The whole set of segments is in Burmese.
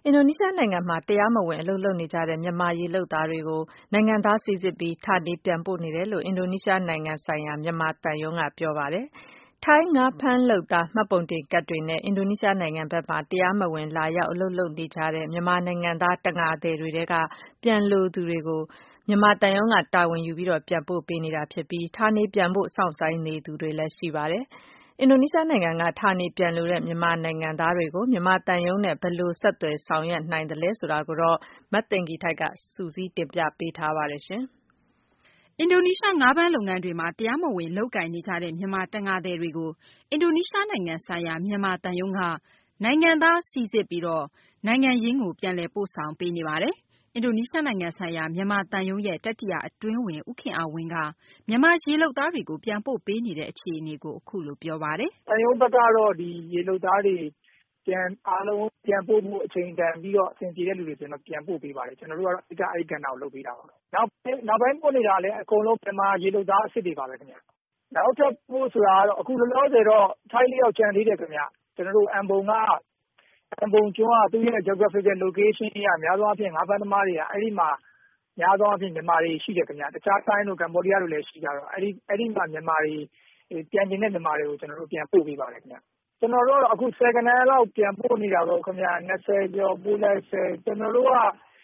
အင်ဒိုနီးရှားနိုင်ငံမှာတရားမဝင်အလုပ်လုပ်နေကြတဲ့မြန်မာရေလုပ်သားတွေကိုနိုင်ငံသားစိစစ်ပြီးဌာနေပြန်ပို့နေတယ်လို့အင်ဒိုနီးရှားနိုင်ငံဆိုင်ရာမြန်မာသံရုံးကပြောပါတယ်။ထိုင်းငါးဖမ်းလုပ်သားမှတ်ပုံတင်ကဒ်တွေနဲ့အင်ဒိုနီးရှားနိုင်ငံဘက်မှာတရားမဝင်လာရောက်အလုပ်လုပ်နေကြတဲ့မြန်မာနိုင်ငံသားတံငါသည်တွေထဲကပြန်လိုသူတွေကိုမြန်မာသံရုံးကတာဝန်ယူပြီးပြန်ပို့ပေးနေတာဖြစ်ပြီးဌာနေပြန်ဖို့စောင့်ဆိုင်းနေသူတွေလည်းရှိပါတယ်။အင်ဒိုနီးရှားနိုင်ငံကဌာနေပြန်လိုတဲ့မြန်မာနိုင်ငံသားတွေကိုမြန်မာသံရုံးနဲ့ဘယ်လိုဆက်သွယ်ဆောင်ရွက်နိုင်သလဲဆိုတာကိုမသိင်္ဂ ီထိုက်ကစုစည်းတင်ပြပေးထားပါတယ်။အင်ဒိုနီးရှားငါးဖမ်းလုပ်ငန်းတွေမှာတရားမဝင်လုပ်ကိုင်နေကြတဲ့မြန်မာတံငါသည်တွေကိုအင်ဒိုနီးရှားနိုင်ငံဆိုင်ရာမြန်မာသံရုံးကနိုင်ငံသားစိစစ်ပြီးနိုင်ငံရင်းကိုပြန်လည်ပို့ဆောင်ပေးနေပါတယ်။ အင်ဒိုနီးရှားနိုင်ငံဆိုင်ရာမြန်မာသံရုံးရဲ့တတိယအတွင်းဝန်ဦးခင်အောင်ဝင်းကမြန်မာရေလုပ်သားတွေကိုပြန်ပို့ပေးနေတဲ့အခြေအနေကိုအခုလိုပြောပါတယ်။သံရုံးဘက်ကတော့ဒီရေလုပ်သားတွေအားလုံးပြန်ပို့မှုအချိန်တန်ပြီးတော့အဆင်ပြေတဲ့လူတွေဆိုရင်တော့ပြန်ပို့ပေးပါတယ်။ကျွန်တော်တို့ကတော့အဓိကအဲ့ကဏ္ဍကိုလုပ်ပေးတာပါ။နောက်ပိုင်းပို့နေတာလည်းအကုန်လုံးမြန်မာရေလုပ်သားအစ်စ်တွေပါပဲခင်ဗျ။နောက်ထပ်ပို့ဆိုတာကတော့အခုလောလောဆယ်တော့ထိုင်းလေးယောက်ကျန်သေးတယ်ခင်ဗျ။ကျွန်တော်တို့အမ်ဘုံကျွန်းကသူ့ရဲ့ geographical location ကများသောအားဖြင့်ငါးဖမ်းသမားတွေကအဲ့ဒီမှာများသောအားဖြင့်မြန်မာတွေရှိတယ်ခင်ဗျ။တခြားထိုင်းတို့ကမ္ဘောဒီးယားတို့လည်းရှိကြတော့အဲ့ဒီမှာမြန်မာတွေပြန်ကျင်တဲ့မြန်မာတွေကိုကျွန်တော်တို့ပြန်ပို့ပေးပါတယ်ခင်ဗျ။ကျွန်တော်တို့အခု10 ကနန်းလောက်ပြန်ပို့နေတာတော့ခင်ဗျ20ကျော်ပို့လိုက်ကျွန်တော်တို့က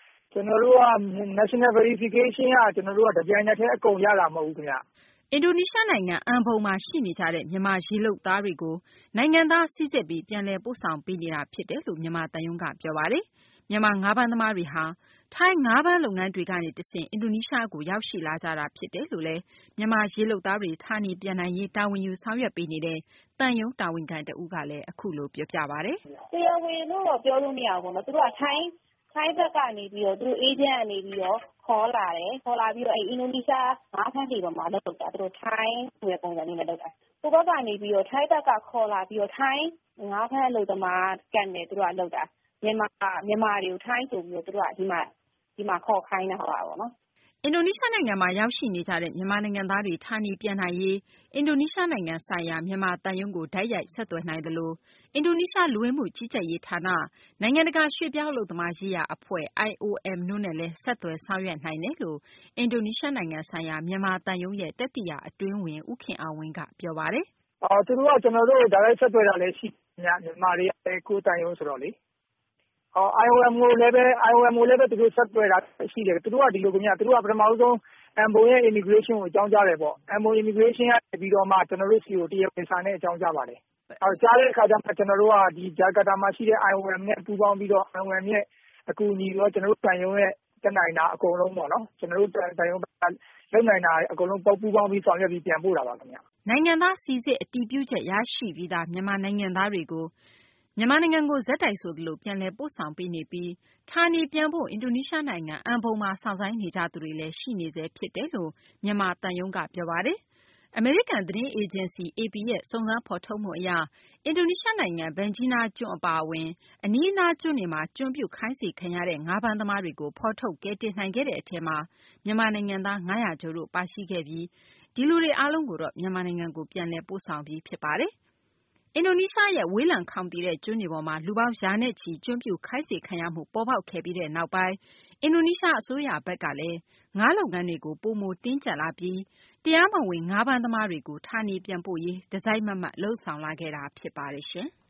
national verification ကကျွန်တော်တို့ကတပြိုင်နက်တည်းအကုန်ရတာမဟုတ်ဘူးခင်ဗျ။အင်ဒိုနီးရှားနိုင်ငံအမ်ဘုံမှာရှိနေကြတဲ့မြန်မာရေလုပ်သားတွေကိုနိုင်ငံသားစိစစ်ပြီးပြန်လည်ပို့ဆောင်ပေးနေတာဖြစ်တယ်လို့မြန်မာသံရုံးကပြောပါတယ်။မြန်မာငါးဖမ်းသမားတွေဟာထိုင်းငါးဖမ်းလုပ်ငန်းတွေကနေတဆင့်အင်ဒိုနီးရှားကိုရောက်ရှိလာကြတာဖြစ်တယ်လို့လည်းမြန်မာရေလုပ်သားတွေဌာနေပြန်နိုင်ရေးတာဝန်ယူဆောင်ရွက်ပေးနေတဲ့သံရုံးတာဝန်ခံတဦးကလည်းအခုလိုပြောပြပါတယ်။တရားဝင်လို့တော့ပြောလို့မရဘူးပေါ့နော်။သူတို့ကထိုင်းဘက်ကနေပြီးတော့သူတို့အေဂျင့်ကနေပြီးတော့ခေါ်လာတယ်။ခေါ်လာပြီးတော့အင်ဒိုနီးရှားငါးဖမ်းတွေပေါ်မှာလုပ်တာသူတို့ထိုင်းဆိုတဲ့ပုံစံလေးနဲ့လုပ်တာ။ဟိုဘက်ကနေပြီးတော့ထိုင်းဘက်ကခေါ်လာပြီးတော့ထိုင်းငါးဖမ်းလုပ်သမားကတ်နဲ့သူတို့ကလုပ်တာ။မြန်မာတွေကိုထိုင်းဆိုပြီးတော့သူတို့ကဒီမှာခေါ်ခိုင်းတာပေါ့နော်။အင်ဒိုနီးရှားနိုင်ငံမှာရောက်ရှိနေကြတဲ့မြန်မာနိုင်ငံသားတွေဌာနေပြန်နိုင်ရေးအင်ဒိုနီးရှားနိုင်ငံဆိုင်ရာမြန်မာသံရုံးကိုတိုက်ရိုက်ဆက်သွယ်နိုင်သလိုအင်ဒိုနီးရှားလူဝင်မှုကြီးကြပ်ရေးဌာနနိုင်ငံတကာရွှေ့ပြောင်းအလုပ်သမားရေးရာအဖွဲ့ IOM တို့နဲ့လည်းဆက်သွယ်ဆောင်ရွက်နိုင်တယ်လို့အင်ဒိုနီးရှားနိုင်ငံဆိုင်ရာမြန်မာသံရုံးရဲ့တတိယအတွင်းဝန်ဦးခင်အောင်ဝင်းကပြောပါတယ်။သူတို့ကကျွန်တော်တို့တိုက်ရိုက်ဆက်သွယ်တာလည်းရှိတယ်မြန်မာတွေကလည်းကိုယ်သံရုံးဆိုတော့လေIOM ကိုလည်းပဲသူတို့ဆက်သွယ်တာရှိတယ်။သူတို့ကဒီလိုခင်ဗျ။သူတို့ကပထမဆုံးအမ်ဘုံရဲ့ immigration ကိုအကြောင်းကြားတယ်ပေါ့။အမ်ဘုံ immigration ကနေပြီးတော့မှကျွန်တော်တို့စီကိုတရားဝင်စာနဲ့အကြောင်းကြားပါတယ်။ကြားတဲ့အခါကျမှကျွန်တော်တို့ကဒီဂျကာတာမှာရှိတဲ့ IOM နဲ့ပူးပေါင်းပြီးတော့ IOM ရဲ့အကူအညီရောကျွန်တော်တို့တန်ရုံးရဲ့တက်နိုင်တာအကုန်လုံးပေါ့နော်။ကျွန်တော်တို့တန်ရုံးကလုပ်နိုင်တာအကုန်လုံးပူးပေါင်းပြီးဆောင်ရွက်ပြီးပြန်ပို့တာပါခင်ဗျ။နိုင်ငံသားစိစစ်အတည်ပြုချက်ရရှိပြီးသားမြန်မာနိုင်ငံသားတွေကိုမြန်မာနိုင်ငံကိုဆက်တိုက်ဆိုသလိုပြန်လည်ပို့ဆောင်ပေးနေပြီးဌာနေပြန်ဖို့အင်ဒိုနီးရှားနိုင်ငံအမ်ဘုံမှာစောင့်ဆိုင်းနေကြသူတွေလည်းရှိနေဆဲဖြစ်တယ်လို့မြန်မာသံရုံးကပြောပါတယ်။အမေရိကန်သတင်းအေဂျင်စီ AP ရဲ့စုံစမ်းဖော်ထုတ်မှုအရအင်ဒိုနီးရှားနိုင်ငံဗန်ဂျီးနားကျွန်းအပါအဝင်အနီးအနားကျွန်းတွေမှာကျွန်ပြုခိုင်းစေခံရတဲ့ငါးဖမ်းသမားတွေကိုဖော်ထုတ်ကယ်တင်နိုင်ခဲ့တဲ့အထဲမှာမြန်မာနိုင်ငံသား900ကျော်တို့ပါရှိခဲ့ပြီးဒီလူတွေအားလုံးကိုတော့မြန်မာနိုင်ငံကိုပြန်လည်ပို့ဆောင်ပြီးဖြစ်ပါတယ်။အင်ဒိုနီးရှားရဲ့ဝေးလံခေါင်သီတဲ့ကျွန်းတွေပေါ်မှာလူပေါင်းရာနဲ့ချီကျွန်းပြုခိုင်းစေခံရမှုပေါ်ပေါက်ခဲ့ပြီးနောက်ပိုင်းအင်ဒိုနီးရှားအစိုးရဘက်ကလည်းငါးလုပ်ငန်းတွေကိုပိုမိုတင်းကျပ်လာပြီးတရားမဝင်ငါးဖမ်းသမားတွေကိုဌာနေပြန်ပို့ရေးတစိုက်မတ်မတ်လုပ်ဆောင်လာခဲ့တာဖြစ်ပါတယ်ရှင်။